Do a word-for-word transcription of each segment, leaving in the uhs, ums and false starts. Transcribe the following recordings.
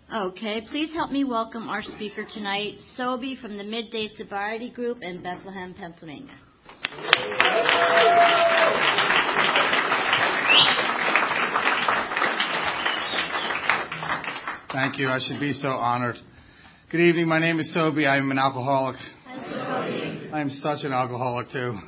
Okay, please help me welcome our speaker tonight, Sobe from the Midday Sobriety Group in Bethlehem, Pennsylvania. Thank you. I should be so honored. Good evening. My name is Sobe. I am an alcoholic. I am such an alcoholic, too.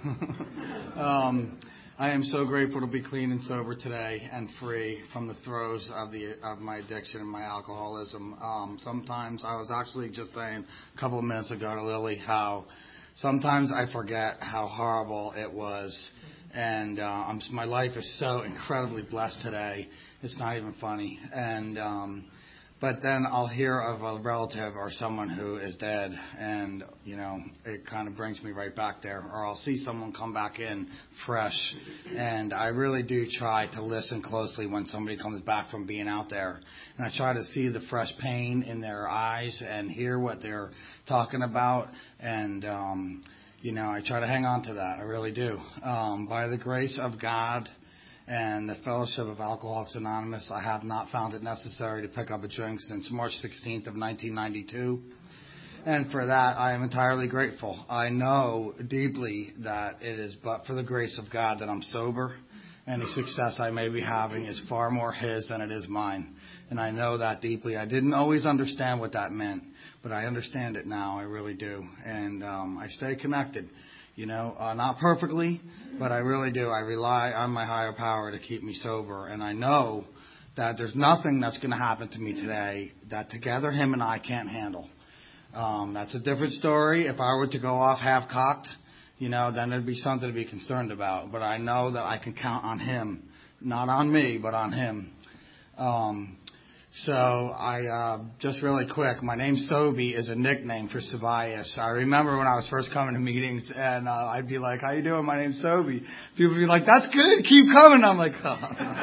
um, I am so grateful to be clean and sober today and free from the throes of the of my addiction and my alcoholism. Um, sometimes I was actually just saying a couple of minutes ago to Lily how sometimes I forget how horrible it was. And uh, I'm, my life is so incredibly blessed today. It's not even funny. And um, But then I'll hear of a relative or someone who is dead, and, you know, it kind of brings me right back there. Or I'll see someone come back in fresh, and I really do try to listen closely when somebody comes back from being out there. And I try to see the fresh pain in their eyes and hear what they're talking about. And, um, you know, I try to hang on to that. I really do. Um, by the grace of God and the Fellowship of Alcoholics Anonymous, I have not found it necessary to pick up a drink since March sixteenth of nineteen ninety-two. And for that, I am entirely grateful. I know deeply that it is but for the grace of God that I'm sober. Any success I may be having is far more His than it is mine. And I know that deeply. I didn't always understand what that meant, but I understand it now. I really do. And um, I stay connected. You know, uh, not perfectly, but I really do. I rely on my higher power to keep me sober. And I know that there's nothing that's going to happen to me today that together Him and I can't handle. Um, that's a different story. If I were to go off half-cocked, you know, then there'd be something to be concerned about. But I know that I can count on Him. Not on me, but on Him. Um, So I, uh, just really quick, my name Sobe is a nickname for Tobias. I remember when I was first coming to meetings and, uh, I'd be like, how you doing? My name's Sobe. People would be like, that's good. Keep coming. I'm like, oh.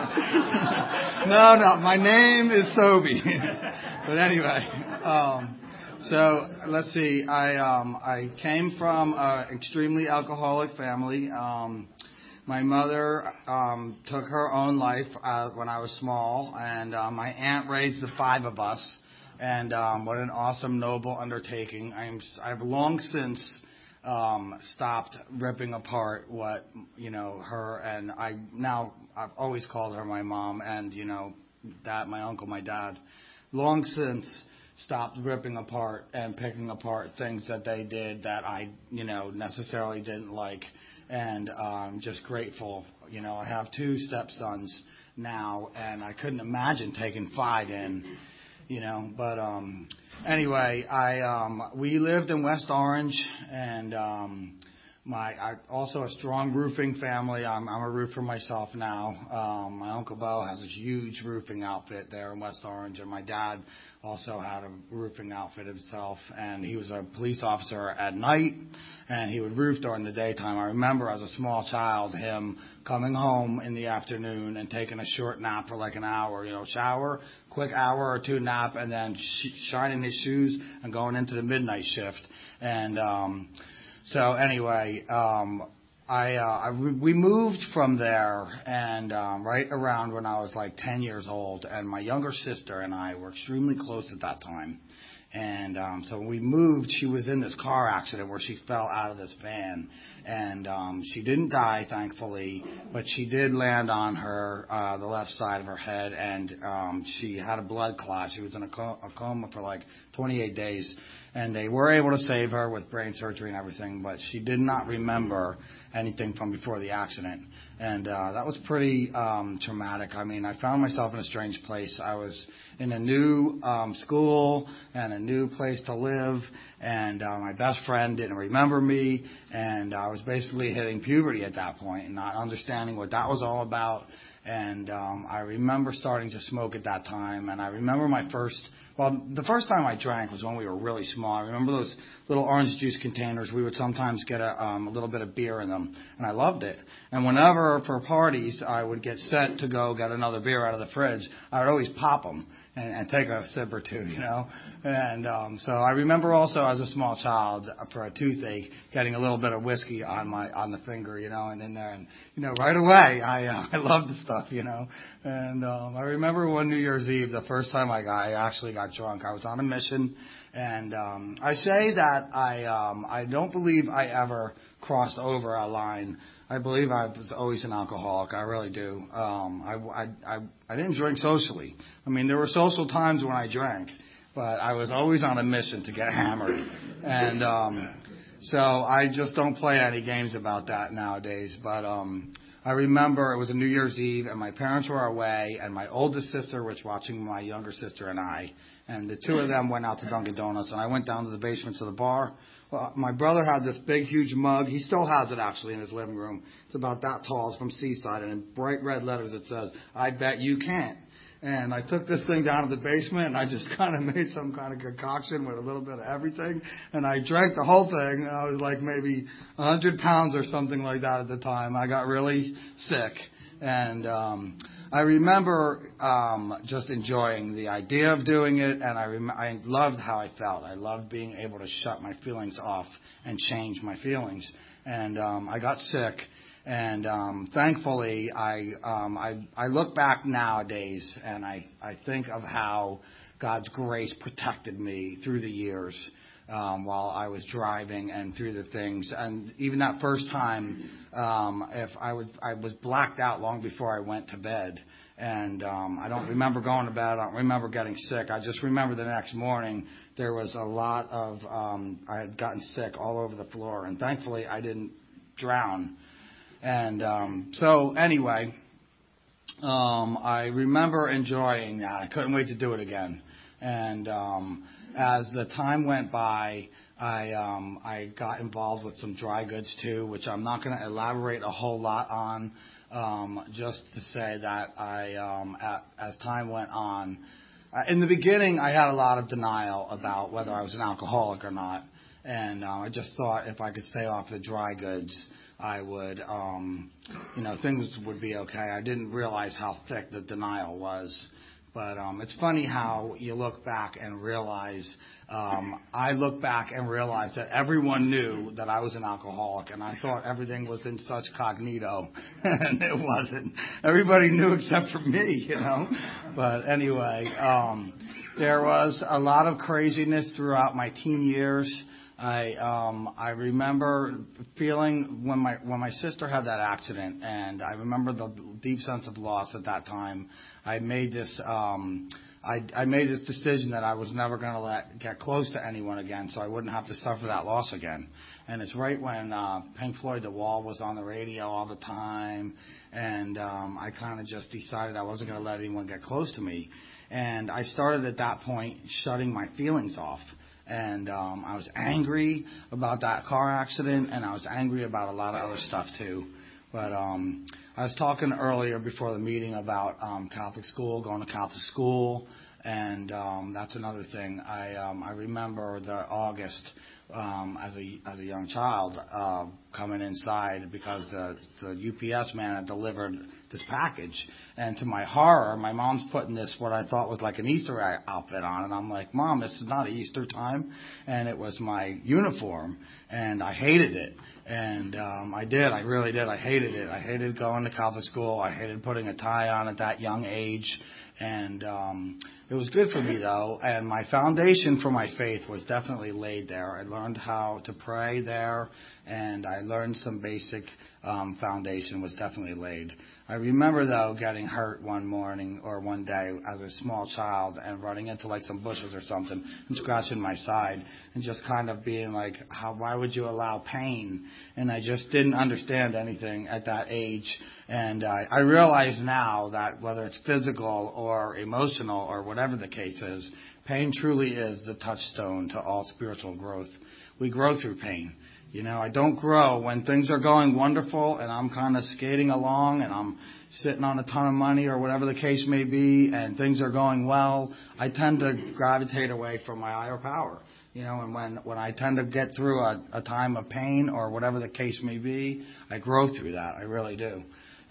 no, no, my name is Sobe. But anyway, um, so let's see. I, um, I came from an extremely alcoholic family. Um, My mother um, took her own life uh, when I was small, and uh, my aunt raised the five of us. And um, what an awesome, noble undertaking! I'm, I've long since um, stopped ripping apart what you know her and I. Now I've always called her my mom, and you know that my uncle, my dad. Long since stopped ripping apart and picking apart things that they did that I you know necessarily didn't like. And I'm um, just grateful. You know, I have two stepsons now, and I couldn't imagine taking five in, you know. But um, anyway, I um, we lived in West Orange, and um, my I also a strong roofing family. I'm, I'm a roofer myself now. Um, my Uncle Bo has a huge roofing outfit there in West Orange, and my dad also had a roofing outfit himself, and he was a police officer at night, and he would roof during the daytime. I remember as a small child him coming home in the afternoon and taking a short nap for like an hour, you know, shower, quick hour or two nap, and then sh- shining his shoes and going into the midnight shift. And um, so anyway, um, I, uh, I we moved from there, and um, right around when I was like ten years old, and my younger sister and I were extremely close at that time. And um, so when we moved, she was in this car accident where she fell out of this van, and um, she didn't die, thankfully, but she did land on her uh, the left side of her head, and um, she had a blood clot. She was in a, co- a coma for like twenty-eight days, and they were able to save her with brain surgery and everything, but she did not remember anything from before the accident. And uh, that was pretty um, traumatic. I mean, I found myself in a strange place. I was in a new um, school and a new place to live, and uh, my best friend didn't remember me, and I was basically hitting puberty at that point and not understanding what that was all about. And um, I remember starting to smoke at that time, and I remember my first Well, the first time I drank was when we were really small. I remember those little orange juice containers. We would sometimes get a, um, a little bit of beer in them, and I loved it. And whenever for parties I would get set to go get another beer out of the fridge, I would always pop them. and, and take a sip or two, you know. And um, so I remember also as a small child for a toothache getting a little bit of whiskey on my on the finger, you know, and in there, and you know, right away I uh, I loved the stuff, you know. And um, I remember one New Year's Eve, the first time I got, I actually got drunk. I was on a mission, and um, I say that I um, I don't believe I ever crossed over a line. I believe I was always an alcoholic. I really do. Um, I, I, I, I didn't drink socially. I mean, there were social times when I drank, but I was always on a mission to get hammered. And um, so I just don't play any games about that nowadays. But um, I remember it was a New Year's Eve, and my parents were away, and my oldest sister was watching my younger sister and I. And the two of them went out to Dunkin' Donuts, and I went down to the basement to the bar. Well, my brother had this big, huge mug. He still has it, actually, in his living room. It's about that tall. It's from Seaside, and in bright red letters it says, "I bet you can't." And I took this thing down to the basement, and I just kind of made some kind of concoction with a little bit of everything. And I drank the whole thing. I was like maybe one hundred pounds or something like that at the time. I got really sick. And um, I remember um, just enjoying the idea of doing it, and I, rem- I loved how I felt. I loved being able to shut my feelings off and change my feelings. And um, I got sick, and um, thankfully, I, um, I I look back nowadays, and I, I think of how God's grace protected me through the years. Um, while I was driving and through the things. And even that first time, um, if I was, I was blacked out long before I went to bed. And um, I don't remember going to bed. I don't remember getting sick. I just remember the next morning there was a lot of, um, I had gotten sick all over the floor. And thankfully I didn't drown. And um, so anyway, um, I remember enjoying that. I couldn't wait to do it again. And um, as the time went by, I um, I got involved with some dry goods too, which I'm not going to elaborate a whole lot on. Um, just to say that I, um, at, as time went on, uh, in the beginning I had a lot of denial about whether I was an alcoholic or not, and uh, I just thought if I could stay off the dry goods, I would, um, you know, things would be okay. I didn't realize how thick the denial was. But um, it's funny how you look back and realize, um, I look back and realize that everyone knew that I was an alcoholic, and I thought everything was in such cognito, and it wasn't. Everybody knew except for me, you know. But anyway, um, there was a lot of craziness throughout my teen years. I um, I remember feeling when my when my sister had that accident, and I remember the deep sense of loss at that time. I made this um, I, I made this decision that I was never going to let get close to anyone again, so I wouldn't have to suffer that loss again. And it's right when uh, Pink Floyd, The Wall, was on the radio all the time, and um, I kind of just decided I wasn't going to let anyone get close to me. And I started at that point shutting my feelings off. And um, I was angry about that car accident, and I was angry about a lot of other stuff too. But um, I was talking earlier before the meeting about um, Catholic school, going to Catholic school, and um, that's another thing. I um, I remember the August um, as a as a young child uh, coming inside because the, the U P S man had delivered this package, and to my horror, my mom's putting this what I thought was like an Easter outfit on, and I'm like, Mom, this is not Easter time, and it was my uniform, and I hated it. And um, I did, I really did. I hated it. I hated going to Catholic school. I hated putting a tie on at that young age. And um, it was good for me, though. And my foundation for my faith was definitely laid there. I learned how to pray there, and I learned some basic um, foundation was definitely laid. I remember, though, getting hurt one morning or one day as a small child and running into, like, some bushes or something and scratching my side and just kind of being like, how, why would you allow pain? And I just didn't understand anything at that age. And uh, I realize now that whether it's physical or emotional or whatever the case is, pain truly is the touchstone to all spiritual growth. We grow through pain. You know, I don't grow when things are going wonderful and I'm kind of skating along and I'm sitting on a ton of money or whatever the case may be and things are going well. I tend to gravitate away from my higher power. You know, and when, when I tend to get through a, a time of pain or whatever the case may be, I grow through that. I really do.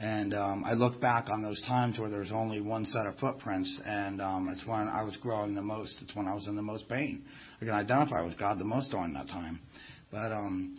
And um, I look back on those times where there was only one set of footprints, and um, it's when I was growing the most. It's when I was in the most pain. I can identify with God the most during that time. But um,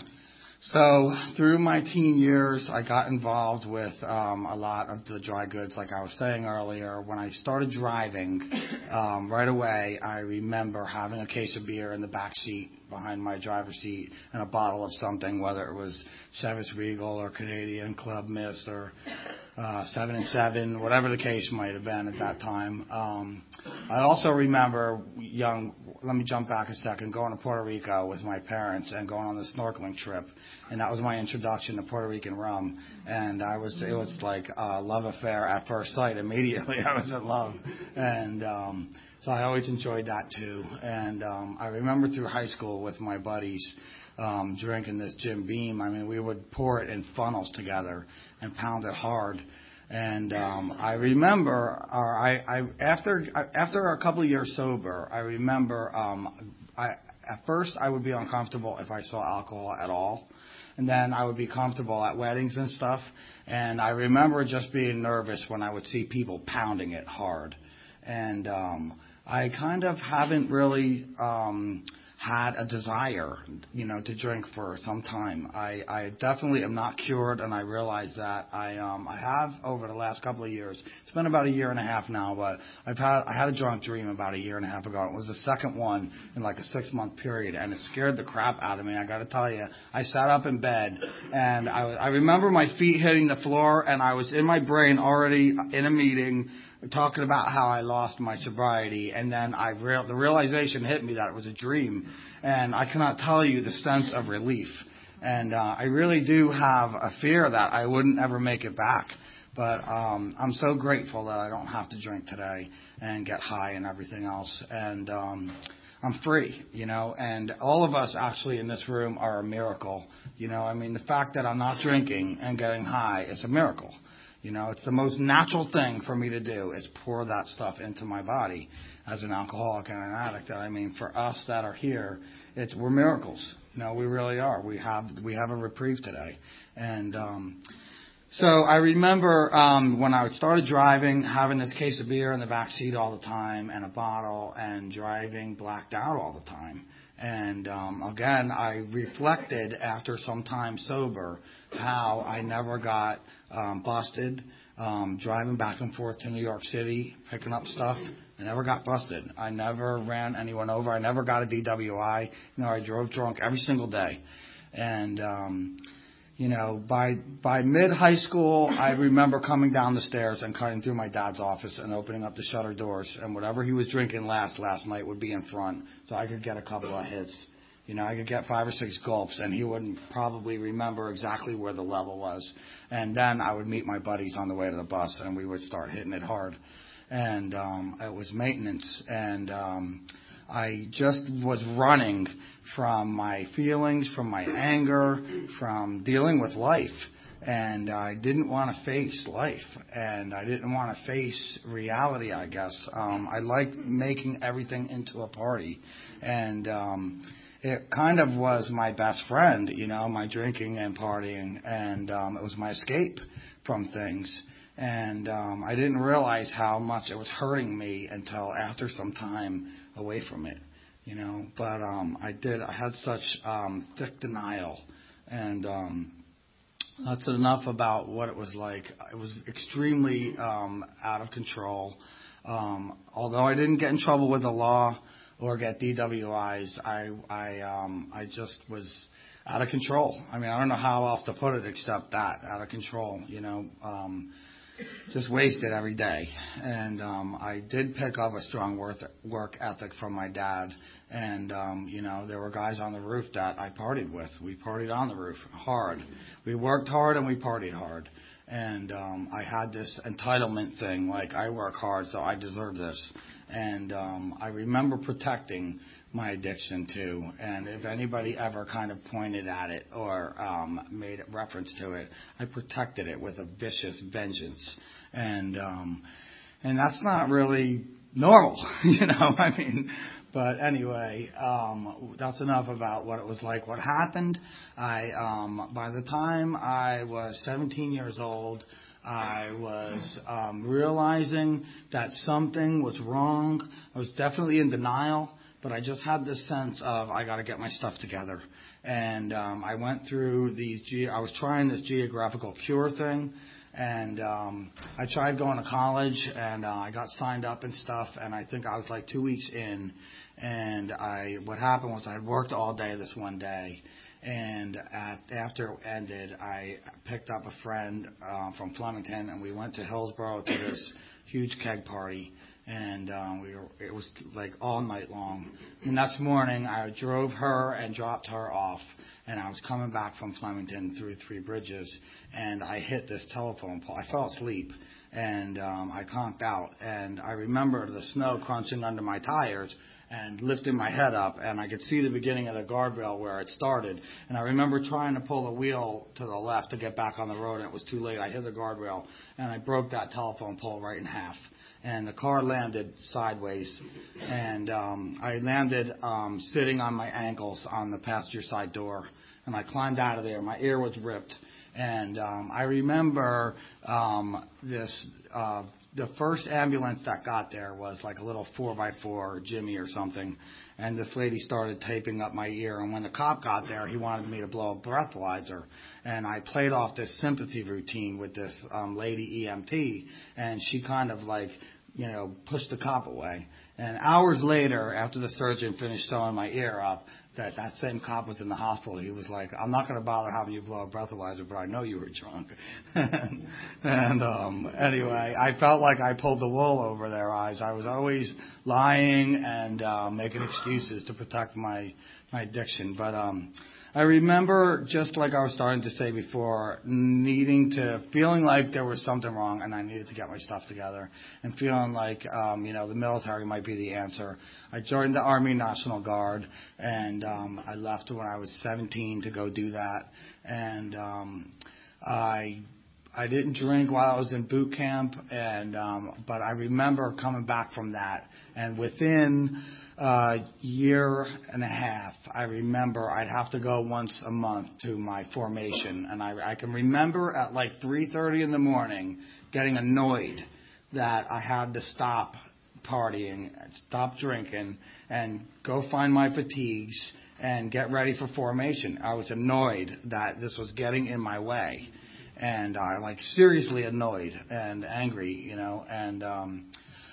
so through my teen years, I got involved with um, a lot of the dry goods, like I was saying earlier. When I started driving, um, right away, I remember having a case of beer in the back seat behind my driver's seat and a bottle of something, whether it was Chivas Regal or Canadian Club Mist or uh, seven and seven, whatever the case might have been at that time. Um, I also remember young, let me jump back a second, going to Puerto Rico with my parents and going on the snorkeling trip. And that was my introduction to Puerto Rican rum. And I was, it was like a love affair at first sight. Immediately I was in love. And, um, so I always enjoyed that too. And, um, I remember through high school with my buddies, um, drinking this Jim Beam. I mean, we would pour it in funnels together and pound it hard. And, um, I remember, or I, I, after, after a couple of years sober, I remember, um, I, at first I would be uncomfortable if I saw alcohol at all. And then I would be comfortable at weddings and stuff. And I remember just being nervous when I would see people pounding it hard. And um, I kind of haven't really um, had a desire, you know, to drink for some time. I, I definitely am not cured, and I realize that. I um, I have over the last couple of years. It's been about a year and a half now, but I've had I had a drunk dream about a year and a half ago. It was the second one in like a six month period, and it scared the crap out of me. I got to tell you, I sat up in bed, and I I remember my feet hitting the floor, and I was in my brain already in a meeting, talking about how I lost my sobriety, and then I real, the realization hit me that it was a dream, and I cannot tell you the sense of relief. And uh, I really do have a fear that I wouldn't ever make it back, but um, I'm so grateful that I don't have to drink today and get high and everything else, and um, I'm free, you know, and all of us actually in this room are a miracle, you know. I mean, the fact that I'm not drinking and getting high is a miracle. You know, it's the most natural thing for me to do is pour that stuff into my body as an alcoholic and an addict. I mean, for us that are here, it's we're miracles. You know, we really are. We have we have a reprieve today. And um, so I remember um, when I started driving, having this case of beer in the back seat all the time and a bottle, and driving blacked out all the time. And um, again, I reflected after some time sober how I never got um, busted um, driving back and forth to New York City, picking up stuff. I never got busted. I never ran anyone over. I never got a D W I. You know, I drove drunk every single day. And um, you know, by by mid-high school, I remember coming down the stairs and cutting through my dad's office and opening up the shutter doors, and whatever he was drinking last last night would be in front, so I could get a couple of hits. You know, I could get five or six gulps, and he wouldn't probably remember exactly where the level was. And then I would meet my buddies on the way to the bus, and we would start hitting it hard. And um, it was maintenance, and um, I just was running from my feelings, from my anger, from dealing with life. And I didn't want to face life, and I didn't want to face reality, I guess. Um, I liked making everything into a party. And um, it kind of was my best friend, you know, my drinking and partying. And um, it was my escape from things. And um, I didn't realize how much it was hurting me until after some time away from it, you know. But um, I did. I had such um, thick denial, and um, that's enough about what it was like. It was extremely um, out of control. Um, although I didn't get in trouble with the law or get D W Is, I I um, I just was out of control. I mean, I don't know how else to put it except that, out of control, you know. Um, Just wasted every day. And um, I did pick up a strong work, work ethic from my dad. And, um, you know, there were guys on the roof that I partied with. We partied on the roof hard. We worked hard and we partied hard. And um, I had this entitlement thing, like I work hard, so I deserve this. And um, I remember protecting my addiction too, and if anybody ever kind of pointed at it or um, made reference to it, I protected it with a vicious vengeance, and um, and that's not really normal, you know. I mean, but anyway, um, that's enough about what it was like. What happened? I um, by the time I was seventeen years old, I was um, realizing that something was wrong. I was definitely in denial, but I just had this sense of I got to get my stuff together. And um, I went through these. Ge- I was trying this geographical cure thing, and um, I tried going to college, and uh, I got signed up and stuff. And I think I was like two weeks in, and I what happened was I had worked all day this one day. And at, after it ended, I picked up a friend uh, from Flemington, and we went to Hillsborough to this huge keg party. And um, we were, it was like all night long. The next morning, I drove her and dropped her off, and I was coming back from Flemington through Three Bridges, and I hit this telephone pole. I fell asleep, and um, I conked out. And I remember the snow crunching under my tires, and lifting my head up, and I could see the beginning of the guardrail where it started. And I remember trying to pull the wheel to the left to get back on the road, and it was too late. I hit the guardrail, and I broke that telephone pole right in half. And the car landed sideways, and um, I landed um, sitting on my ankles on the passenger side door, and I climbed out of there. My ear was ripped, and um, I remember um, this. Uh, The first ambulance that got there was like a little four by four Jimmy or something, and this lady started taping up my ear. And when the cop got there, he wanted me to blow a breathalyzer, and I played off this sympathy routine with this um, lady E M T, and she kind of like, you know, pushed the cop away. And hours later, after the surgeon finished sewing my ear up, that that same cop was in the hospital. He was like, I'm not going to bother having you blow a breathalyzer, but I know you were drunk. and um, anyway, I felt like I pulled the wool over their eyes. I was always lying and uh, making excuses to protect my, my addiction. But um, I remember, just like I was starting to say before, needing to, feeling like there was something wrong and I needed to get my stuff together, and feeling like, um, you know, the military might be the answer. I joined the Army National Guard, and um, I left when I was seventeen to go do that. And um, I I didn't drink while I was in boot camp, and um, but I remember coming back from that, and within uh, year and a half, I remember I'd have to go once a month to my formation, and I, I can remember at like three thirty in the morning getting annoyed that I had to stop partying, stop drinking, and go find my fatigues and get ready for formation. I was annoyed that this was getting in my way, and I like seriously annoyed and angry, you know, and um,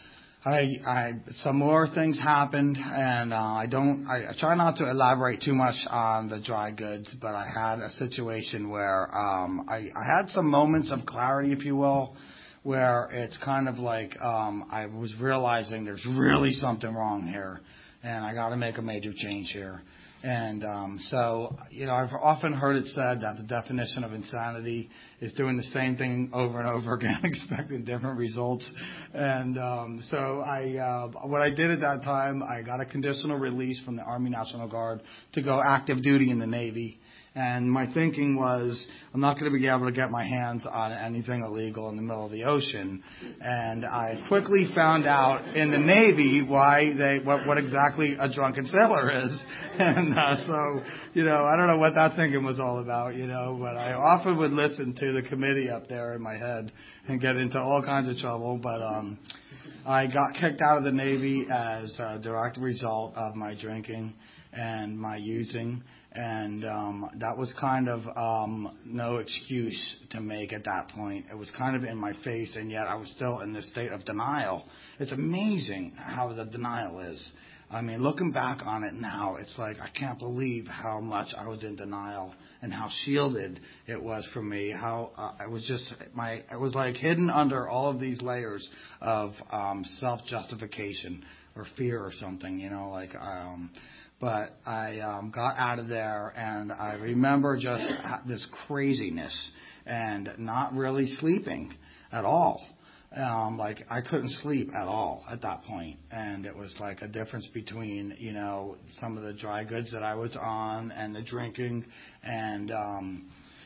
I, I, some more things happened, and uh, I don't, I, I try not to elaborate too much on the dry goods, but I had a situation where um, I, I had some moments of clarity, if you will, where it's kind of like um, I was realizing there's really something wrong here, and I got to make a major change here. And um, so, you know, I've often heard it said that the definition of insanity is doing the same thing over and over again, expecting different results. And um, so I, uh, what I did at that time, I got a conditional release from the Army National Guard to go active duty in the Navy. And my thinking was, I'm not going to be able to get my hands on anything illegal in the middle of the ocean. And I quickly found out in the Navy why they, what, what exactly a drunken sailor is. And uh, so, you know, I don't know what that thinking was all about, you know, but I often would listen to the committee up there in my head and get into all kinds of trouble. But um, I got kicked out of the Navy as a direct result of my drinking and my using. And um, that was kind of um, no excuse to make at that point. It was kind of in my face, and yet I was still in this state of denial. It's amazing how the denial is. I mean, looking back on it now, it's like I can't believe how much I was in denial and how shielded it was from me. How uh, it was just my, it was like hidden under all of these layers of um, self-justification or fear or something, you know, like. Um, But I um, got out of there, and I remember just this craziness and not really sleeping at all. Um, like I couldn't sleep at all at that point, and it was like a difference between, you know, some of the dry goods that I was on and the drinking, and um,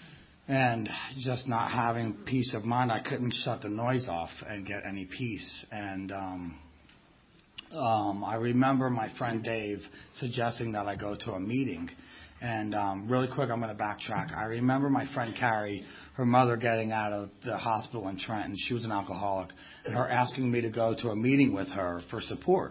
and just not having peace of mind. I couldn't shut the noise off and get any peace, and um, Um, I remember my friend Dave suggesting that I go to a meeting, And um, really quick, I'm going to backtrack. I remember my friend Carrie, her mother getting out of the hospital in Trenton. She was an alcoholic, and her asking me to go to a meeting with her for support.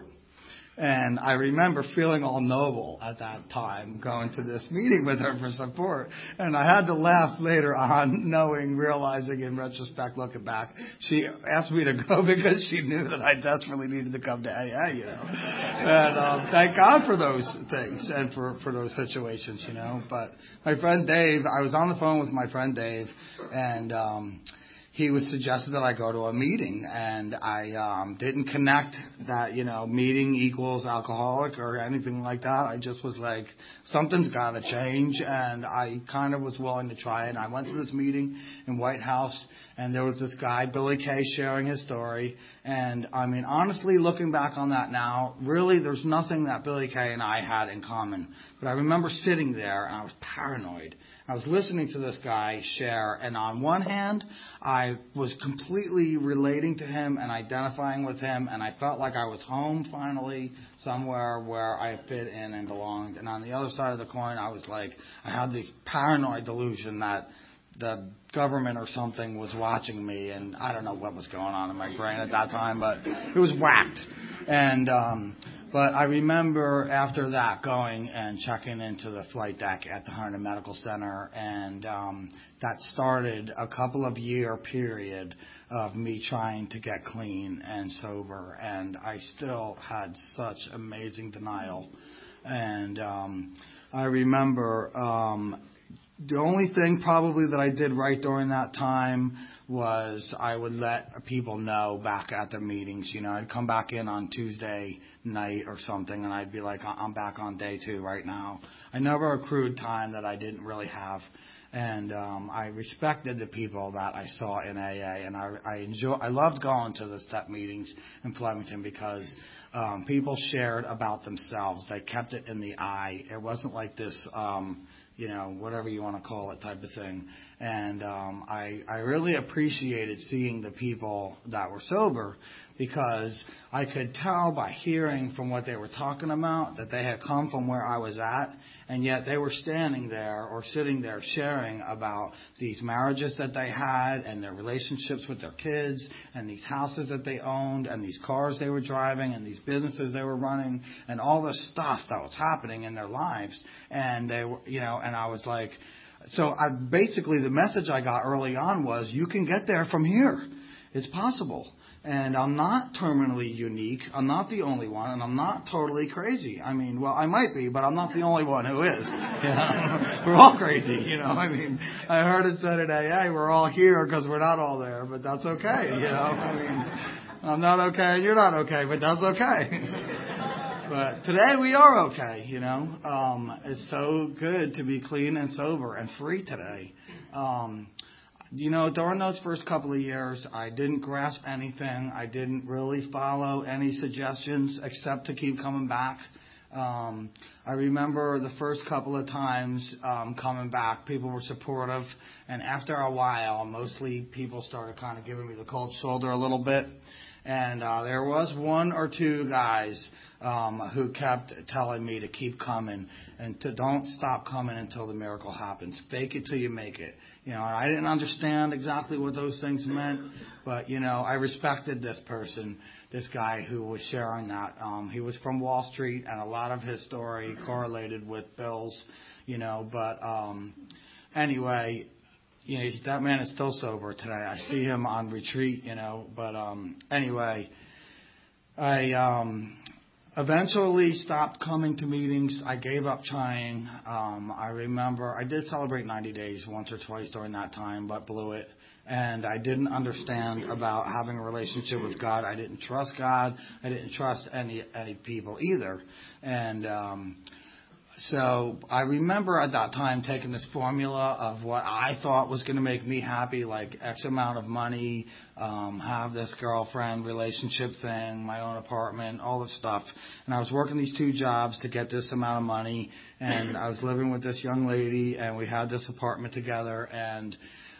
And I remember feeling all noble at that time, going to this meeting with her for support. And I had to laugh later on, knowing, realizing in retrospect, looking back, she asked me to go because she knew that I desperately needed to come to A A, you know. And um, thank God for those things and for, for those situations, you know. But my friend Dave, I was on the phone with my friend Dave, and um he was suggested that I go to a meeting, and I um, didn't connect that, you know, meeting equals alcoholic or anything like that. I just was like, something's got to change, and I kind of was willing to try it. And I went to this meeting in White House, and there was this guy, Billy Kay, sharing his story. And, I mean, honestly, looking back on that now, really there's nothing that Billy Kay and I had in common. But I remember sitting there, and I was paranoid. I was listening to this guy share, and on one hand, I was completely relating to him and identifying with him, and I felt like I was home finally, somewhere where I fit in and belonged. And on the other side of the coin, I was like, I had this paranoid delusion that the government or something was watching me, and I don't know what was going on in my brain at that time, but it was whacked. And um But I remember after that going and checking into the flight deck at the Huntington Medical Center, and um, that started a couple of year period of me trying to get clean and sober, and I still had such amazing denial. And um, I remember um, the only thing probably that I did right during that time was I would let people know back at the meetings. You know, I'd come back in on Tuesday night or something, and I'd be like, I'm back on day two right now. I never accrued time that I didn't really have. And um, I respected the people that I saw in A A, and I, I enjoy. I loved going to the step meetings in Flemington because um, people shared about themselves. They kept it in the eye. It wasn't like this, um, you know, whatever you want to call it type of thing. And um, I, I really appreciated seeing the people that were sober, because I could tell by hearing from what they were talking about that they had come from where I was at, and yet they were standing there or sitting there sharing about these marriages that they had and their relationships with their kids and these houses that they owned and these cars they were driving and these businesses they were running and all this stuff that was happening in their lives. And they were, you know, and I was like, so I basically the message I got early on was, you can get there from here. It's possible. And I'm not terminally unique. I'm not the only one, and I'm not totally crazy. I mean, well, I might be, but I'm not the only one who is. You know? We're all crazy, you know. I mean, I heard it said at A A, we're all here because we're not all there, but that's okay, you know. I mean, I'm not okay, you're not okay, but that's okay. But today we are okay, you know. Um, it's so good to be clean and sober and free today. Um, You know, during those first couple of years, I didn't grasp anything. I didn't really follow any suggestions except to keep coming back. Um, I remember the first couple of times um, coming back, people were supportive. And after a while, mostly people started kind of giving me the cold shoulder a little bit. And uh, there was one or two guys um, who kept telling me to keep coming and to don't stop coming until the miracle happens. Fake it till you make it. You know, I didn't understand exactly what those things meant, but, you know, I respected this person, this guy who was sharing that. Um, he was from Wall Street, and a lot of his story correlated with Bill's, you know, but um, anyway, you know, that man is still sober today. I see him on retreat, you know, but um, anyway, I um, eventually stopped coming to meetings. I gave up trying. Um, I remember I did celebrate ninety days once or twice during that time, but blew it. And I didn't understand about having a relationship with God. I didn't trust God. I didn't trust any any people either. And um So I remember at that time taking this formula of what I thought was going to make me happy, like X amount of money, um, have this girlfriend relationship thing, my own apartment, all this stuff. And I was working these two jobs to get this amount of money, and I was living with this young lady, and we had this apartment together, and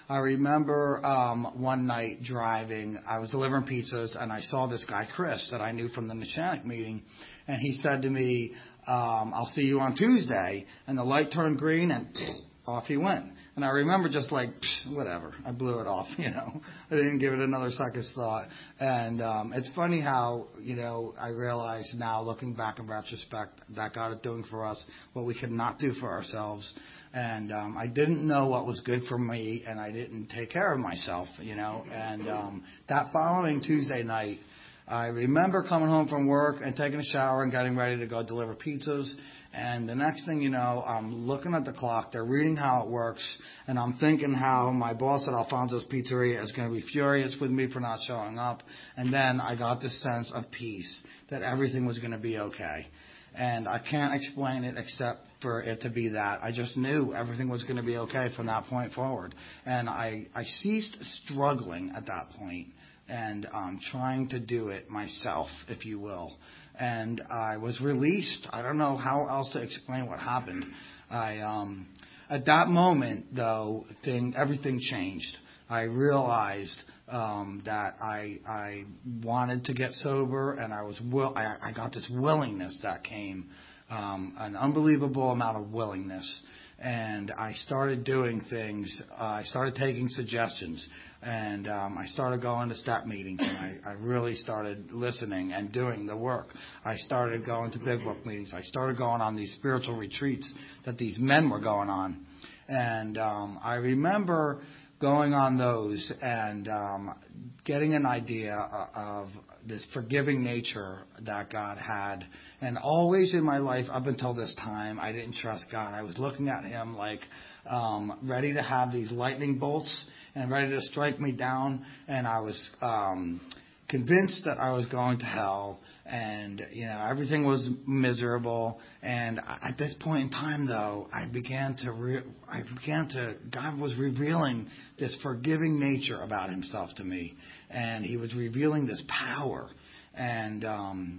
I remember um, one night driving, I was delivering pizzas, and I saw this guy, Chris, that I knew from the Neshanic meeting, and he said to me, um, I'll see you on Tuesday, and the light turned green, and off he went. And I remember just like, whatever, I blew it off, you know. I didn't give it another second's thought. And um, it's funny how, you know, I realize now, looking back in retrospect, that God is doing for us what we could not do for ourselves. And um, I didn't know what was good for me, and I didn't take care of myself, you know. And um, that following Tuesday night, I remember coming home from work and taking a shower and getting ready to go deliver pizzas. And the next thing you know, I'm looking at the clock. They're reading how it works. And I'm thinking how my boss at Alfonso's Pizzeria is going to be furious with me for not showing up. And then I got this sense of peace, that everything was going to be okay. And I can't explain it except for it to be that. I just knew everything was going to be okay from that point forward. And I, I ceased struggling at that point and um, trying to do it myself, if you will. And I was released. I don't know how else to explain what happened. I, um, at that moment, though, thing everything changed. I realized um, that I I wanted to get sober, and I was will. I, I got this willingness that came, um, an unbelievable amount of willingness. And I started doing things. Uh, I started taking suggestions, and um, I started going to step meetings, and I, I really started listening and doing the work. I started going to big book meetings. I started going on these spiritual retreats that these men were going on, and um, I remember going on those and um, getting an idea of this forgiving nature that God had. And always in my life, up until this time, I didn't trust God. I was looking at him like um, ready to have these lightning bolts and ready to strike me down. And I was um, convinced that I was going to hell, and you know everything was miserable. And at this point in time, though, I began to re- I began to God was revealing this forgiving nature about himself to me, and he was revealing this power, and um,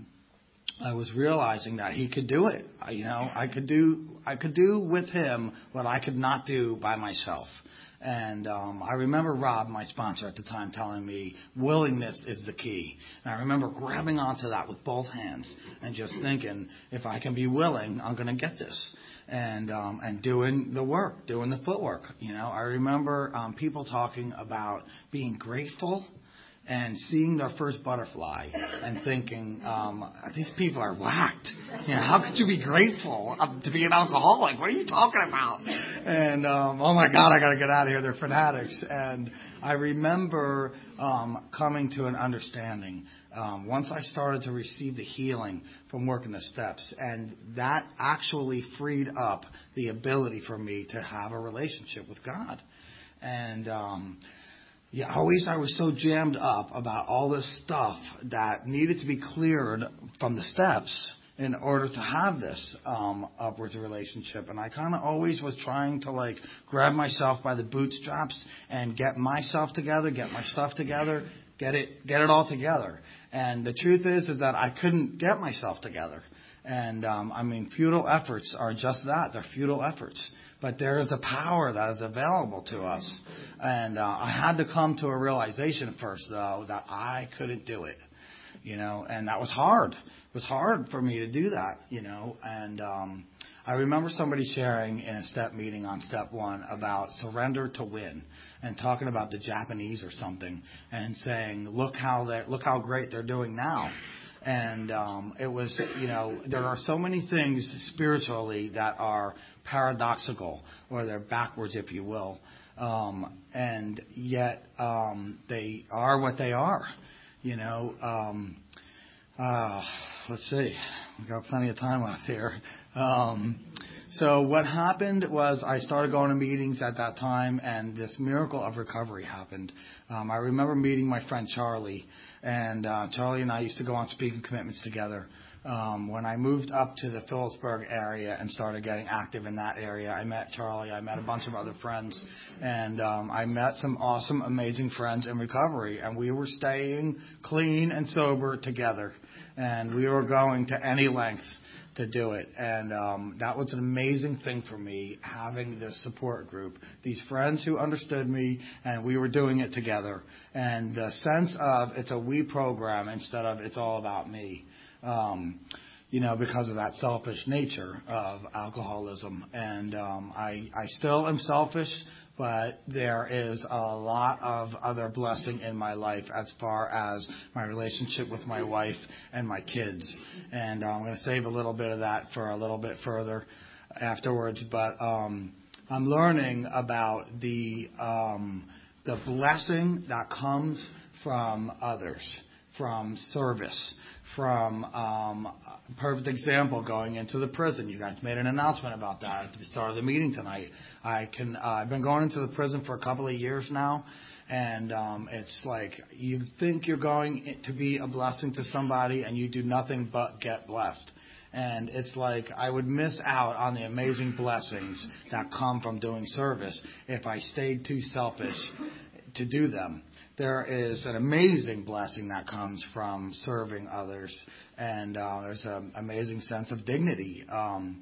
I was realizing that he could do it. You know, I could do I could do with him what I could not do by myself. And um, I remember Rob, my sponsor at the time, telling me willingness is the key. And I remember grabbing onto that with both hands and just thinking, if I can be willing, I'm going to get this. And um, and doing the work, doing the footwork. You know, I remember um, people talking about being grateful and seeing their first butterfly and thinking, um, these people are whacked. You know, how could you be grateful to be an alcoholic? What are you talking about? And, um, oh my God, I got to get out of here. They're fanatics. And I remember um, coming to an understanding um, once I started to receive the healing from working the steps. And that actually freed up the ability for me to have a relationship with God. And, um, Yeah, always I was so jammed up about all this stuff that needed to be cleared from the steps in order to have this um, upwards relationship. And I kind of always was trying to like grab myself by the bootstraps and get myself together, get my stuff together, get it, get it all together. And the truth is, is that I couldn't get myself together. And um, I mean, futile efforts are just that. They're futile efforts. But there is a power that is available to us. And uh, I had to come to a realization first, though, that I couldn't do it, you know, and that was hard. It was hard for me to do that, you know. And um, I remember somebody sharing in a step meeting on step one about surrender to win and talking about the Japanese or something and saying, look how they look how great they're doing now. And um, it was, you know, there are so many things spiritually that are paradoxical, or they're backwards, if you will. Um, and yet um, they are what they are, you know. Um, uh, let's see. We've got plenty of time left here. Um, so what happened was I started going to meetings at that time, and this miracle of recovery happened. Um, I remember meeting my friend Charlie, and uh, Charlie and I used to go on speaking commitments together. Um, when I moved up to the Phillipsburg area and started getting active in that area, I met Charlie. I met a bunch of other friends, and um, I met some awesome, amazing friends in recovery, and we were staying clean and sober together, and we were going to any lengths to do it. And um, that was an amazing thing for me, having this support group, these friends who understood me, and we were doing it together. And the sense of it's a we program instead of it's all about me. Um, you know, because of that selfish nature of alcoholism. And um, I, I still am selfish, but there is a lot of other blessing in my life as far as my relationship with my wife and my kids. And uh, I'm going to save a little bit of that for a little bit further afterwards. But um, I'm learning about the um, the blessing that comes from others, from service, from um, a perfect example going into the prison. You guys made an announcement about that at the start of the meeting tonight. I can, uh, I've been going into the prison for a couple of years now, and um, it's like you think you're going to be a blessing to somebody, and you do nothing but get blessed. And it's like I would miss out on the amazing blessings that come from doing service if I stayed too selfish to do them. There is an amazing blessing that comes from serving others, and uh, there's an amazing sense of dignity. Um,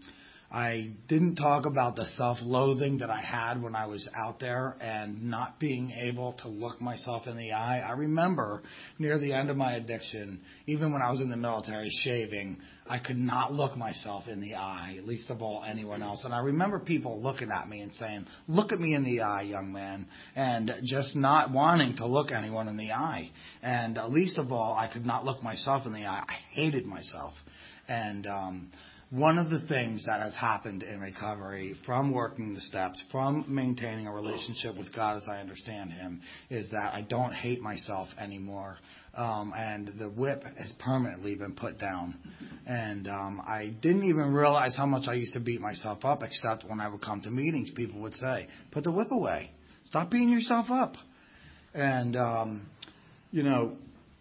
I didn't talk about the self-loathing that I had when I was out there and not being able to look myself in the eye. I remember near the end of my addiction, even when I was in the military shaving, I could not look myself in the eye, least of all anyone else. And I remember people looking at me and saying, "Look at me in the eye, young man," and just not wanting to look anyone in the eye. And uh, least of all, I could not look myself in the eye. I hated myself. And um one of the things that has happened in recovery from working the steps, from maintaining a relationship with God as I understand Him, is that I don't hate myself anymore. Um, and the whip has permanently been put down. And um, I didn't even realize how much I used to beat myself up, except when I would come to meetings, people would say, "Put the whip away. Stop beating yourself up." And, um, you know,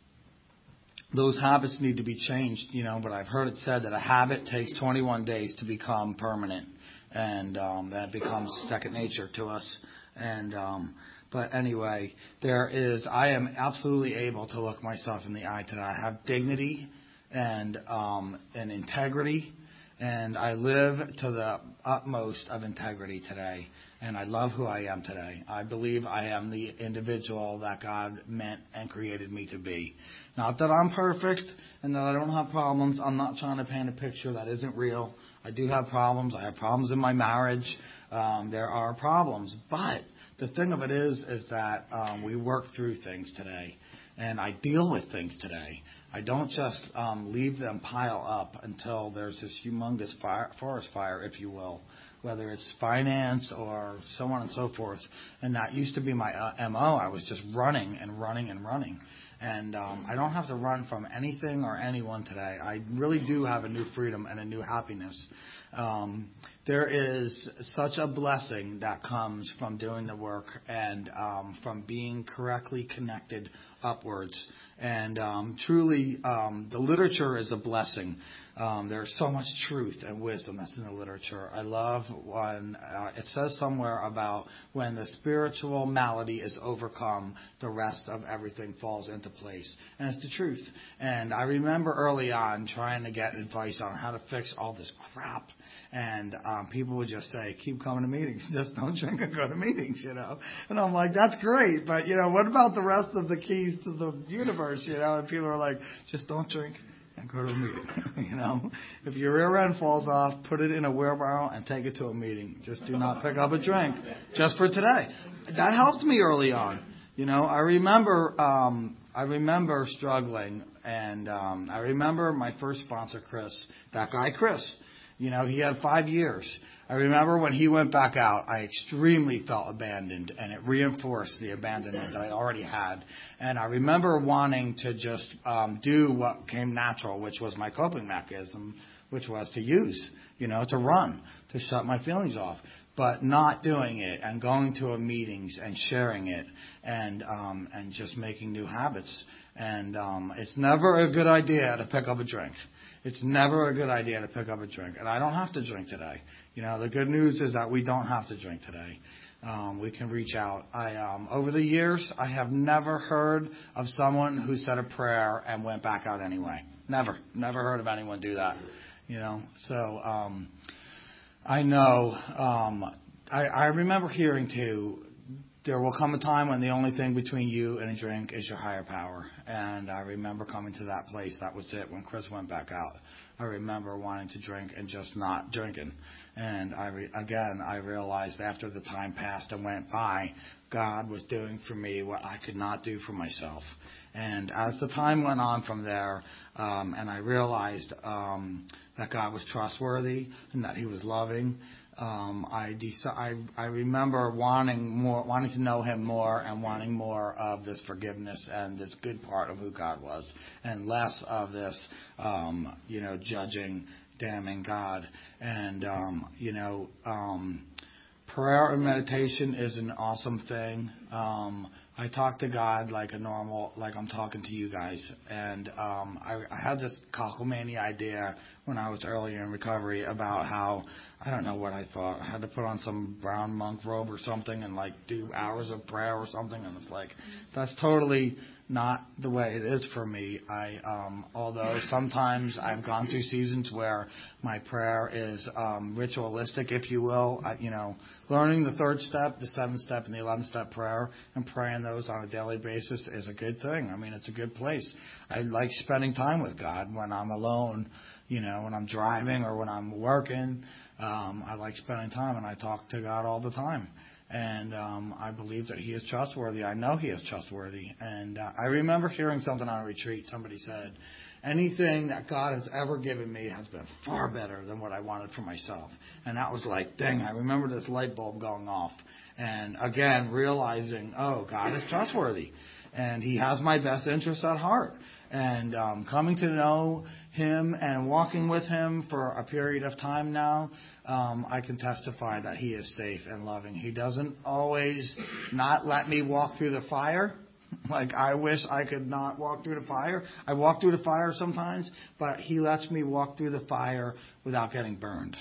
those habits need to be changed, you know, but I've heard it said that a habit takes twenty-one days to become permanent, and um, that becomes second nature to us. And um, but anyway, there is, I am absolutely able to look myself in the eye today. I have dignity and um, and integrity, and I live to the utmost of integrity today. And I love who I am today. I believe I am the individual that God meant and created me to be. Not that I'm perfect and that I don't have problems. I'm not trying to paint a picture that isn't real. I do have problems. I have problems in my marriage. Um, there are problems. But the thing of it is, is that um, we work through things today. And I deal with things today. I don't just um, leave them pile up until there's this humongous fire, forest fire, if you will, whether it's finance or so on and so forth. And that used to be my uh, M O. I was just running and running and running. And um, I don't have to run from anything or anyone today. I really do have a new freedom and a new happiness. Um, there is such a blessing that comes from doing the work and um, from being correctly connected upwards. And um, truly, um, the literature is a blessing. Um, there's so much truth and wisdom that's in the literature. I love when uh, it says somewhere about when the spiritual malady is overcome, the rest of everything falls into place. And it's the truth. And I remember early on trying to get advice on how to fix all this crap. And um, people would just say, "Keep coming to meetings. Just don't drink and go to meetings," you know. And I'm like, that's great. But, you know, what about the rest of the keys to the universe, you know? And people are like, "Just don't drink and go to a meeting." You know, if your rear end falls off, put it in a wheelbarrow and take it to a meeting. Just do not pick up a drink just for today. That helped me early on. You know, I remember, um, I remember struggling, and um, I remember my first sponsor, Chris, that guy, Chris. You know, he had five years. I remember when he went back out, I extremely felt abandoned, and it reinforced the abandonment that I already had. And I remember wanting to just um, do what came natural, which was my coping mechanism, which was to use, you know, to run, to shut my feelings off, but not doing it and going to a meetings and sharing it and um, and just making new habits. And um, it's never a good idea to pick up a drink. It's never a good idea to pick up a drink. And I don't have to drink today. You know, the good news is that we don't have to drink today. Um, we can reach out. I, um, over the years, I have never heard of someone who said a prayer and went back out anyway. Never. Never heard of anyone do that. you know. So um, I know, um, I, I remember hearing too, there will come a time when the only thing between you and a drink is your higher power. And I remember coming to that place. That was it when Chris went back out. I remember wanting to drink and just not drinking. And I re- again, I realized after the time passed and went by, God was doing for me what I could not do for myself. And as the time went on from there, um, and I realized um, that God was trustworthy and that He was loving, um, I, dec- I I remember wanting more, wanting to know Him more, and wanting more of this forgiveness and this good part of who God was, and less of this, um, you know, judging, damning God. And um, you know. Um, Prayer and meditation is an awesome thing. Um, I talk to God like a normal, like I'm talking to you guys. And um, I, I had this cockamamie idea when I was earlier in recovery about how, I don't know what I thought. I had to put on some brown monk robe or something and like do hours of prayer or something. And it's like, that's totally not the way it is for me. I, um, although sometimes I've gone through seasons where my prayer is um, ritualistic, if you will. I, you know, learning the third step, the seventh step, and the eleventh step prayer, and praying those on a daily basis is a good thing. I mean, it's a good place. I like spending time with God when I'm alone. You know, when I'm driving or when I'm working, um, I like spending time, and I talk to God all the time. And um, I believe that He is trustworthy. I know He is trustworthy. And uh, I remember hearing something on a retreat. Somebody said, anything that God has ever given me has been far better than what I wanted for myself. And that was like, dang, I remember this light bulb going off. And again, realizing, oh, God is trustworthy. And He has my best interests at heart. And um, coming to know Him and walking with Him for a period of time now, um, I can testify that He is safe and loving. He doesn't always not let me walk through the fire. Like I wish I could not walk through the fire. I walk through the fire sometimes, but He lets me walk through the fire without getting burned.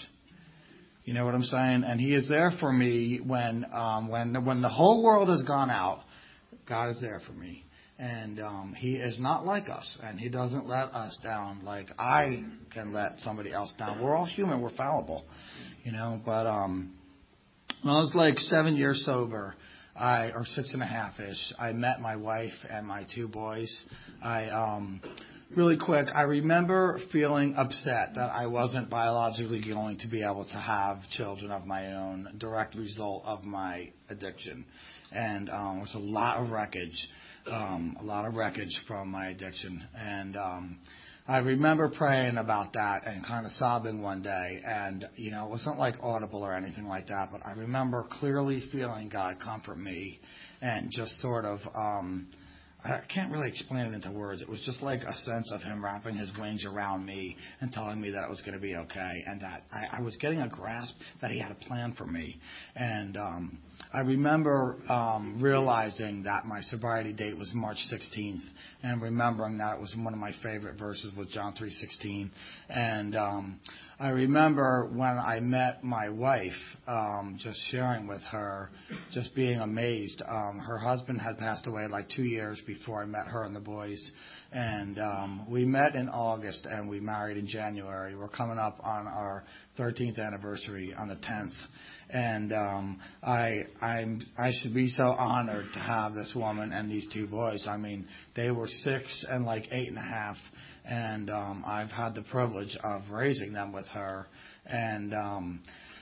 You know what I'm saying? And He is there for me when um, when when the whole world has gone out. God is there for me. And um, He is not like us, and He doesn't let us down like I can let somebody else down. We're all human. We're fallible, you know. But um, when I was like seven years sober, I or six and a half ish, I met my wife and my two boys. I um, really quick, I remember feeling upset that I wasn't biologically going to be able to have children of my own, direct result of my addiction, and um, there was a lot of wreckage. Um, a lot of wreckage from my addiction. And um, I remember praying about that and kind of sobbing one day. And, you know, it wasn't like audible or anything like that, but I remember clearly feeling God comfort me and just sort of, um, I can't really explain it into words. It was just like a sense of Him wrapping His wings around me and telling me that it was going to be okay, and that I, I was getting a grasp that He had a plan for me. And um, I remember um, realizing that my sobriety date was March sixteenth, and remembering that it was one of my favorite verses was John three sixteen. And um, I remember when I met my wife, um, just sharing with her, just being amazed. Um, her husband had passed away like two years before I met her and the boys. And um, we met in August and we married in January. We're coming up on our thirteenth anniversary on the tenth. And um, I I'm, I should be so honored to have this woman and these two boys. I mean, they were six and like eight and a half. And um, I've had the privilege of raising them with her. And um,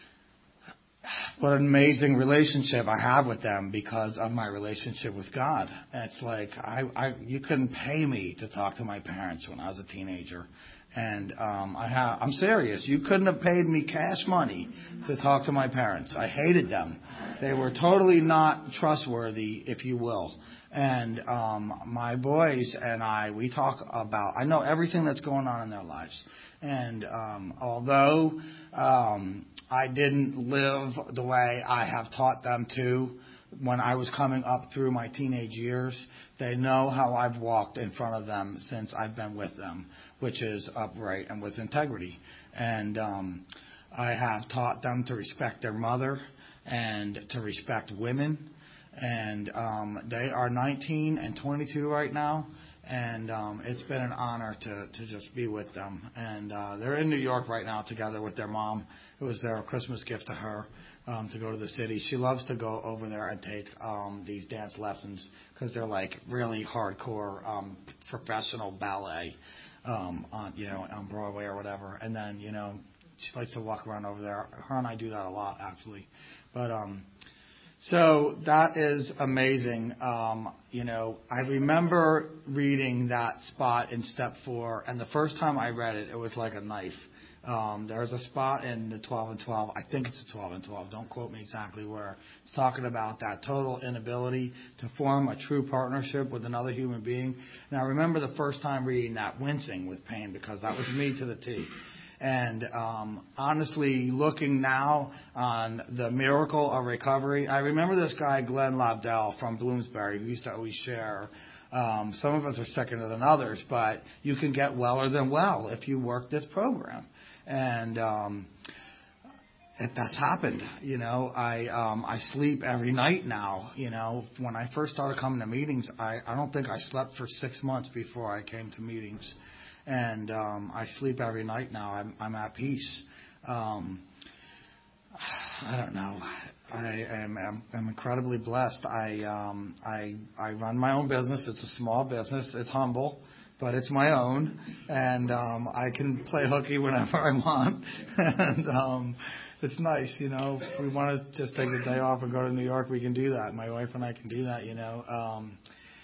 what an amazing relationship I have with them because of my relationship with God. And it's like I, I you couldn't pay me to talk to my parents when I was a teenager. And um, I have, I'm serious. You couldn't have paid me cash money to talk to my parents. I hated them. They were totally not trustworthy, if you will. And um, my boys and I, we talk about, I know everything that's going on in their lives. And um, although um, I didn't live the way I have taught them to when I was coming up through my teenage years, they know how I've walked in front of them since I've been with them, which is upright and with integrity. And um, I have taught them to respect their mother and to respect women. And um, they are nineteen and twenty-two right now. And um, it's been an honor to, to just be with them. And uh, they're in New York right now together with their mom. It was their Christmas gift to her um, to go to the city. She loves to go over there and take um, these dance lessons because they're like really hardcore um, professional ballet, um, on you know on Broadway or whatever. And then you know she likes to walk around over there. Her and I do that a lot actually, but. Um, So that is amazing. Um, you know, I remember reading that spot in step four, and the first time I read it, it was like a knife. Um, there's a spot in the twelve and twelve. I think it's the twelve and twelve. Don't quote me exactly where. It's talking about that total inability to form a true partnership with another human being. And I remember the first time reading that wincing with pain because that was me to the T. And um, honestly, looking now on the miracle of recovery, I remember this guy, Glenn Lobdell from Bloomsbury, who used to always share. Um, some of us are sicker than others, but you can get weller than well if you work this program. And um, that's happened. You know, I um, I sleep every night now. You know, when I first started coming to meetings, I, I don't think I slept for six months before I came to meetings. And um, I sleep every night now. I'm, I'm at peace. Um, I don't know. I am I'm, I'm incredibly blessed. I um, I I run my own business. It's a small business. It's humble, but it's my own, and um, I can play hooky whenever I want. and um, it's nice, you know. If we want to just take a day off and go to New York, we can do that. My wife and I can do that. You know, um,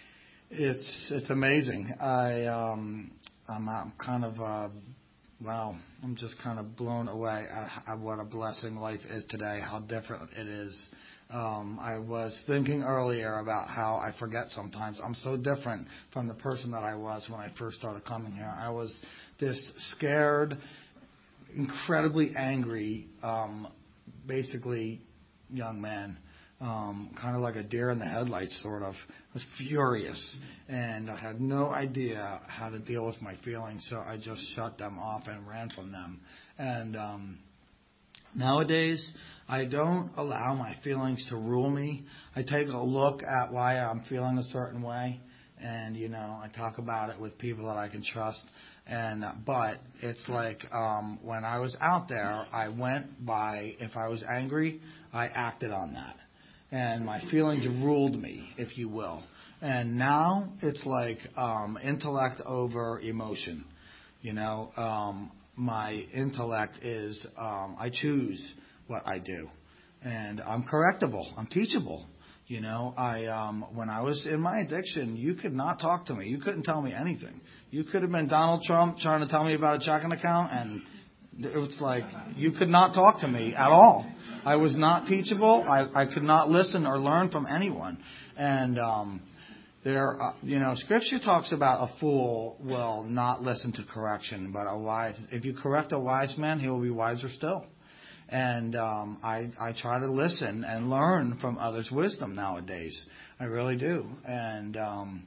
it's it's amazing. I. Um, I'm, I'm kind of, uh, wow, I'm just kind of blown away at, at what a blessing life is today, how different it is. Um, I was thinking earlier about how I forget sometimes. I'm so different from the person that I was when I first started coming here. I was this scared, incredibly angry, um, basically young man. Um, kind of like a deer in the headlights, sort of. I was furious, and I had no idea how to deal with my feelings, so I just shut them off and ran from them. And um, nowadays, I don't allow my feelings to rule me. I take a look at why I'm feeling a certain way, and, you know, I talk about it with people that I can trust. And but it's like um, when I was out there, I went by, if I was angry, I acted on that. And my feelings ruled me, if you will. And now it's like um, intellect over emotion. You know, um, my intellect is um, I choose what I do, and I'm correctable. I'm teachable. You know, I um, when I was in my addiction, you could not talk to me. You couldn't tell me anything. You could have been Donald Trump trying to tell me about a checking account, and it was like you could not talk to me at all. I was not teachable. I, I could not listen or learn from anyone. And um, there, uh, you know, Scripture talks about a fool will not listen to correction, but a wise. If you correct a wise man, he will be wiser still. And um, I, I try to listen and learn from others' wisdom nowadays. I really do. And um,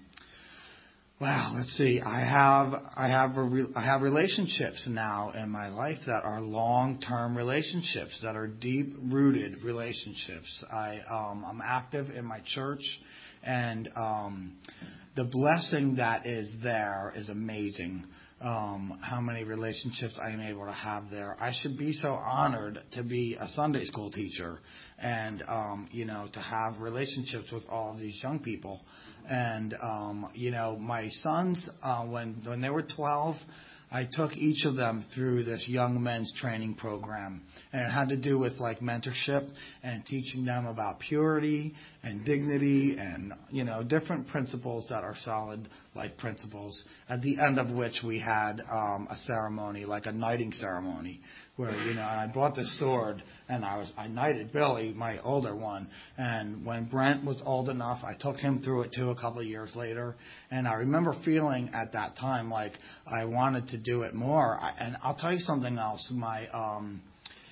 Wow, let's see. I have I have a re, I have relationships now in my life that are long-term relationships, that are deep-rooted relationships. I um, I'm active in my church, and um, the blessing that is there is amazing. Um, how many relationships I am able to have there. I should be so honored to be a Sunday school teacher and, um, you know, to have relationships with all of these young people. And, um, you know, my sons, uh, when, when they were twelve, I took each of them through this young men's training program. And it had to do with, like, mentorship and teaching them about purity and dignity and, you know, different principles that are solid life principles, at the end of which we had um, a ceremony, like a knighting ceremony, where, you know, I bought this sword, and I was I knighted Billy, my older one. And when Brent was old enough, I took him through it, too, a couple of years later. And I remember feeling at that time like I wanted to do it more. I, and I'll tell you something else. My, um,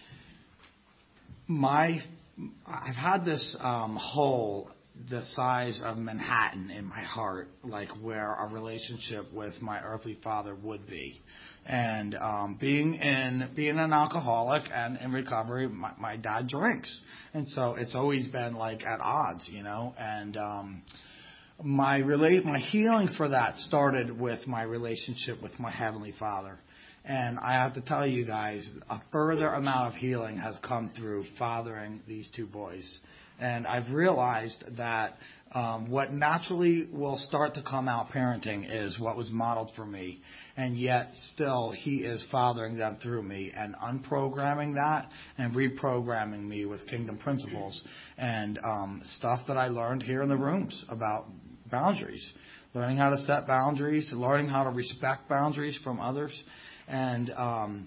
my, I've had this um, hole the size of Manhattan in my heart, like where a relationship with my earthly father would be. And um, being in being an alcoholic and in recovery, my, my dad drinks, and so it's always been like at odds, you know. And um, my relate, my healing for that started with my relationship with my Heavenly Father. And I have to tell you guys, a further amount of healing has come through fathering these two boys. And I've realized that um, what naturally will start to come out parenting is what was modeled for me. And yet still he is fathering them through me and unprogramming that and reprogramming me with kingdom principles and um, stuff that I learned here in the rooms about boundaries, learning how to set boundaries, learning how to respect boundaries from others. And um,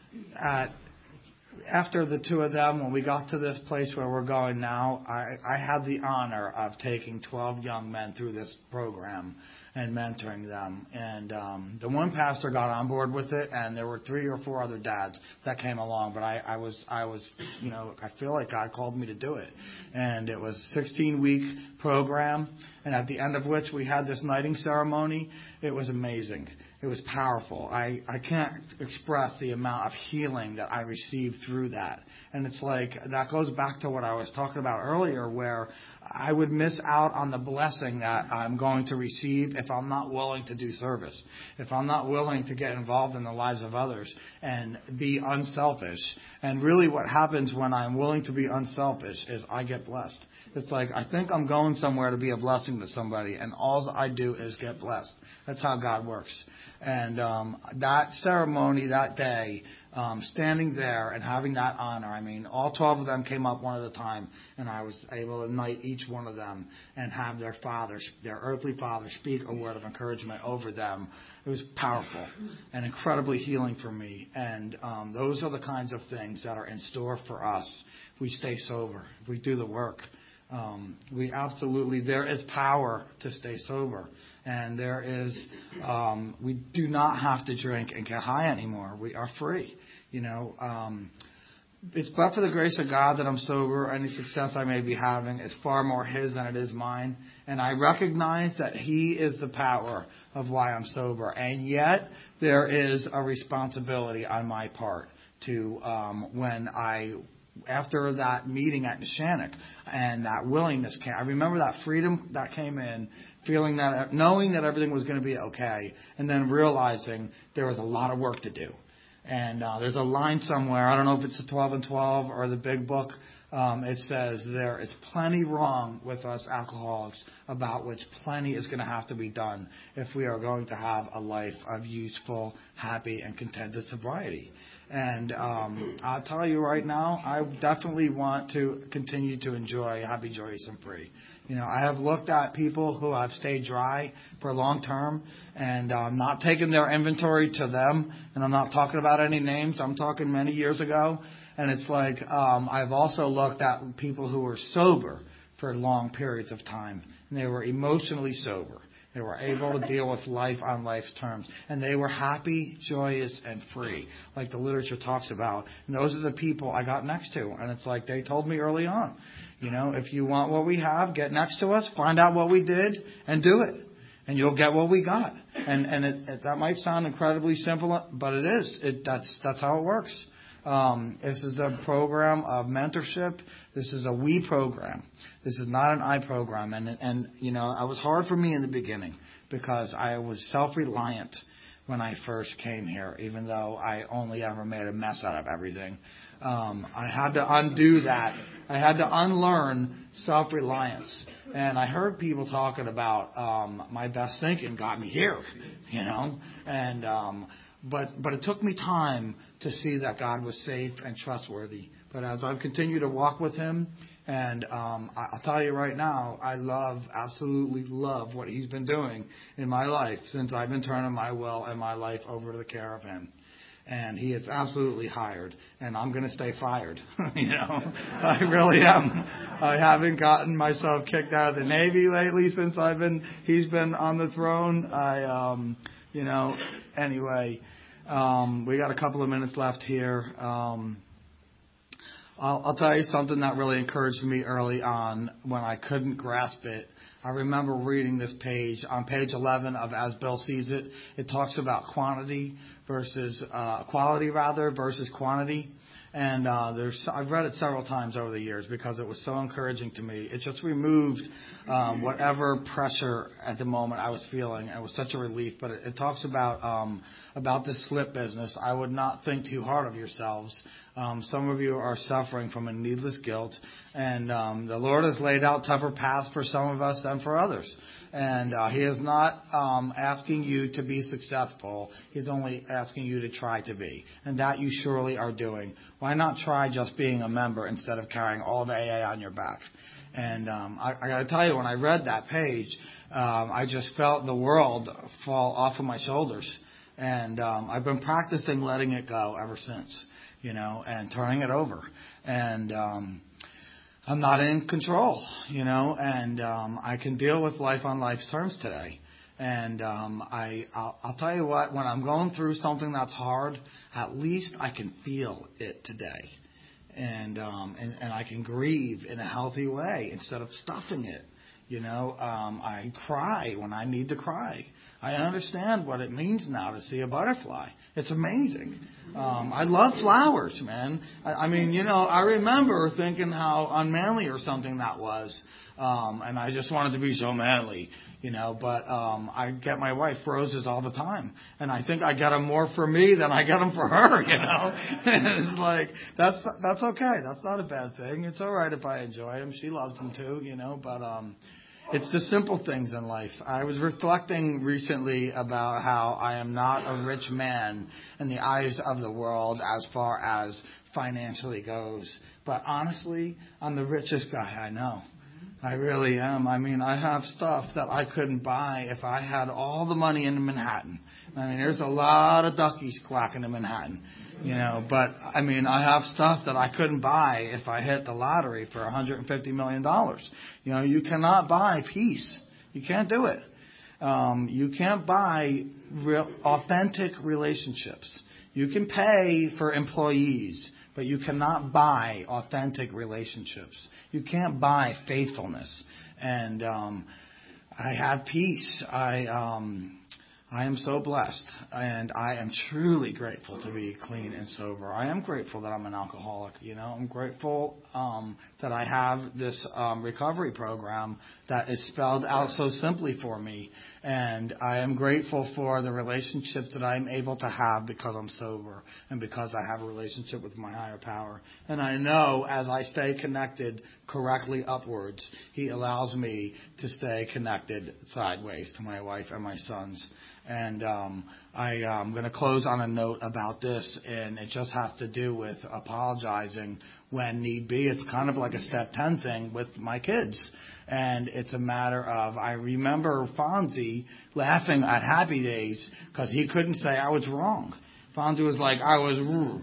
at, after the two of them, when we got to this place where we're going now, I, I had the honor of taking twelve young men through this program and mentoring them. And um, the one pastor got on board with it, and there were three or four other dads that came along. But I, I was, I was, you know, I feel like God called me to do it. And it was a sixteen-week program, and at the end of which we had this knighting ceremony. It was amazing. It was powerful. I, I can't express the amount of healing that I received through that. And it's like, that goes back to what I was talking about earlier, where I would miss out on the blessing that I'm going to receive if I'm not willing to do service, if I'm not willing to get involved in the lives of others and be unselfish. And really what happens when I'm willing to be unselfish is I get blessed. It's like, I think I'm going somewhere to be a blessing to somebody, and all I do is get blessed. That's how God works. And um, that ceremony that day, um, standing there and having that honor, I mean, all twelve of them came up one at a time, and I was able to knight each one of them and have their father, their earthly father, speak a word of encouragement over them. It was powerful and incredibly healing for me. And um, those are the kinds of things that are in store for us if we stay sober, if we do the work. Um, we absolutely, there is power to stay sober. And there is, um, we do not have to drink and get high anymore. We are free. You know, um, it's but for the grace of God that I'm sober. Any success I may be having is far more His than it is mine. And I recognize that He is the power of why I'm sober. And yet there is a responsibility on my part to, um, when I, after that meeting at Neshannock and that willingness came, I remember that freedom that came in, feeling that, knowing that everything was going to be okay, and then realizing there was a lot of work to do. And uh, there's a line somewhere, I don't know if it's the twelve and twelve or the big book, um, it says there is plenty wrong with us alcoholics, about which plenty is going to have to be done if we are going to have a life of useful, happy, and contented sobriety. And um, I'll tell you right now, I definitely want to continue to enjoy happy, joyous, and free. You know, I have looked at people who have stayed dry for long term and um, not taken their inventory to them. And I'm not talking about any names. I'm talking many years ago. And it's like um, I've also looked at people who were sober for long periods of time. And they were emotionally sober. They were able to deal with life on life's terms. And they were happy, joyous, and free, like the literature talks about. And those are the people I got next to. And it's like they told me early on, you know, if you want what we have, get next to us, find out what we did, and do it. And you'll get what we got. And and it, it, that might sound incredibly simple, but it is. It, that's that's how it works. Um, this is a program of mentorship. This is a we program. This is not an I program. And, and you know, it was hard for me in the beginning because I was self-reliant when I first came here, even though I only ever made a mess out of everything. Um, I had to undo that. I had to unlearn self-reliance. And I heard people talking about um, my best thinking got me here, you know, and um, But but it took me time to see that God was safe and trustworthy. But as I've continued to walk with Him, and um, I'll tell you right now, I love, absolutely love what He's been doing in my life since I've been turning my will and my life over to the care of Him. And He is absolutely hired, and I'm going to stay fired. you know, I really am. I haven't gotten myself kicked out of the Navy lately since I've been. He's been on the throne. I. Um, You know, anyway, um, we got a couple of minutes left here. Um, I'll, I'll tell you something that really encouraged me early on when I couldn't grasp it. I remember reading this page on page eleven of As Bill Sees It. It talks about quantity versus uh, quality, rather, versus quantity. And uh, there's, I've read it several times over the years because it was so encouraging to me. It just removed um, whatever pressure at the moment I was feeling. It was such a relief. But it, it talks about um, about this slip business. I would not think too hard of yourselves. Um, some of you are suffering from a needless guilt, and um, the Lord has laid out tougher paths for some of us than for others. And uh, He is not um, asking you to be successful. He's only asking you to try to be. And that you surely are doing. Why not try just being a member instead of carrying all the A A on your back? And um, I, I got to tell you, when I read that page, um, I just felt the world fall off of my shoulders. And um, I've been practicing letting it go ever since, you know, and turning it over. And um I'm not in control, you know, and um, I can deal with life on life's terms today. And um, I, I'll, I'll tell you what, when I'm going through something that's hard, at least I can feel it today. And, um, and, and I can grieve in a healthy way instead of stuffing it. You know, um, I cry when I need to cry. I understand what it means now to see a butterfly. It's amazing. Um, I love flowers, man. I, I mean, you know, I remember thinking how unmanly or something that was. Um, and I just wanted to be so manly, you know, but um, I get my wife roses all the time. And I think I get them more for me than I get them for her, you know. And it's like, that's that's okay. That's not a bad thing. It's all right if I enjoy them. She loves them too, you know, but um, it's the simple things in life. I was reflecting recently about how I am not a rich man in the eyes of the world as far as financially goes. But honestly, I'm the richest guy I know. I really am. I mean, I have stuff that I couldn't buy if I had all the money in Manhattan. I mean, there's a lot of duckies quacking in Manhattan, you know. But, I mean, I have stuff that I couldn't buy if I hit the lottery for one hundred fifty million dollars. You know, you cannot buy peace. You can't do it. Um, you can't buy real, authentic relationships. You can pay for employees, but you cannot buy authentic relationships. You can't buy faithfulness. And um, I have peace. I um, I am so blessed, and I am truly grateful to be clean and sober. I am grateful that I'm an alcoholic. You know, I'm grateful um, that I have this um, recovery program that is spelled out so simply for me, and I am grateful for the relationships that I'm able to have because I'm sober and because I have a relationship with my higher power. And I know as I stay connected correctly upwards, He allows me to stay connected sideways to my wife and my sons. And um, I, I'm going to close on a note about this, and it just has to do with apologizing when need be. It's kind of like a step ten thing with my kids. And it's a matter of, I remember Fonzie laughing at Happy Days because he couldn't say I was wrong. Fonzie was like, I was rude.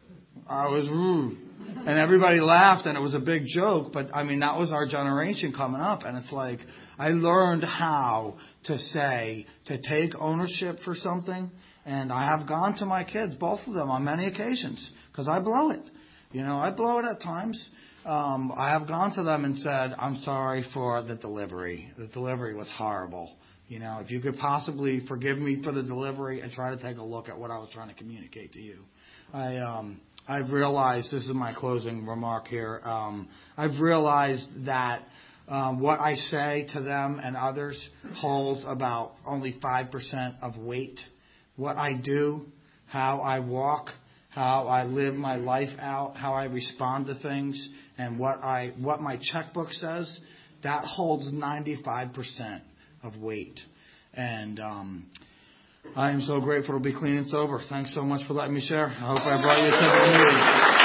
I was rude. And everybody laughed, and it was a big joke. But, I mean, that was our generation coming up. And it's like, I learned how to say, to take ownership for something. And I have gone to my kids, both of them, on many occasions, because I blow it. You know, I blow it at times. Um, I have gone to them and said, I'm sorry for the delivery. The delivery was horrible. You know, if you could possibly forgive me for the delivery and try to take a look at what I was trying to communicate to you. I, um, I've realized, this is my closing remark here, um, I've realized that um, what I say to them and others holds about only five percent of weight. What I do, how I walk, how I live my life out, how I respond to things, and what I what my checkbook says, that holds ninety-five percent of weight. And um, I am so grateful to be clean and sober. Thanks so much for letting me share. I hope I brought you something new.